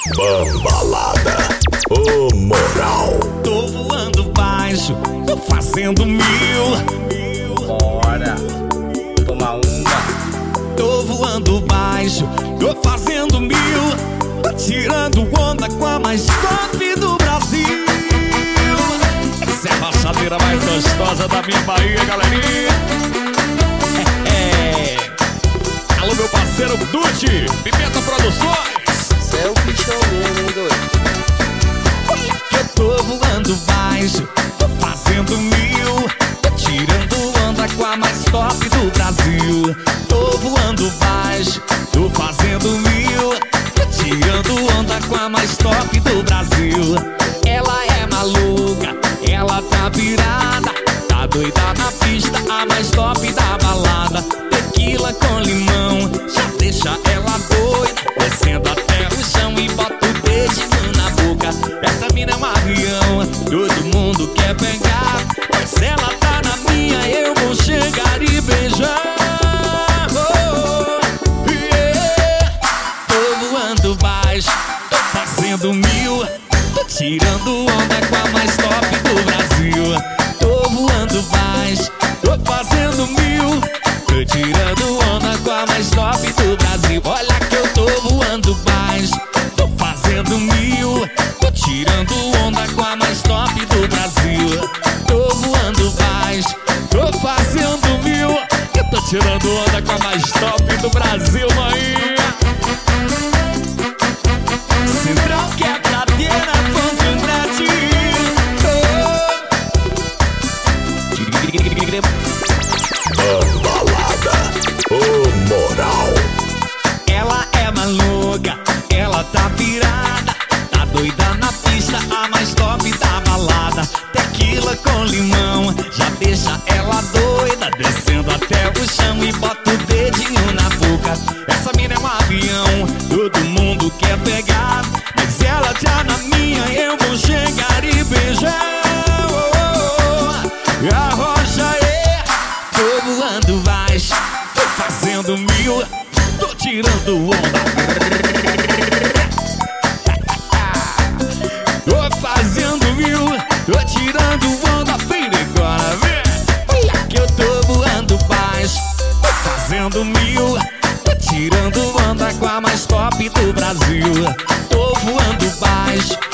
Bambalada, o moral. Tô voando baixo, tô fazendo mil. Bora, toma uma. Tô voando baixo, tô fazendo mil. Tô tirando onda com a mais top do Brasil. Essa é a passadeira mais gostosa da minha Bahia, galerinha. Alô, meu parceiro Dutti, Pimenta Produções. Cê é o bichão mesmo, hein, doido? Eu tô voando baixo, tô fazendo mil. Tô tirando onda com a mais top do Brasil. Tô voando baixo, tô fazendo mil. Tô tirando onda com a mais top do Brasil. Ela é maluca, ela tá virada, tá doida na pista, a mais top da balada. Tequila com limão, já deixa ela doida, descendo até o chão e bota o dedinho na boca. Essa mina é um avião, todo mundo quer pegar, mas se ela tá na minha, eu vou chegar e beijar. Oh, yeah. Tô voando baixo, tô fazendo mil. Tô tirando onda com a mais top do Brasil. Tô voando baixo, tô fazendo mil. Tô tirando onda com a mais top do Brasil. Olha que eu tô voando baixo, tô fazendo mil. Tô tirando onda com a mais top do Brasil. Tô voando baixo, tô fazendo mil. Eu tô tirando onda com a mais top do Brasil, mãe. Central quebradeira, Bambalada, o moral. Ela é maluca, ela tá virada, tá doida na pista, a mais top da balada. Tequila com limão, já deixa ela doida, descendo até o chão e bota o dedinho na boca. Essa mina é um avião, todo mundo quer pegar, mas ela já na minha, eu vou chegar e beijar. Arrocha, tô voando baixo, tô fazendo mil. Tô tirando onda, tô fazendo mil. Tô tirando onda, vem agora, vem. Olha que eu tô voando baixo, tô fazendo mil. Tô tirando onda com a mais top do Brasil. Tô voando baixo,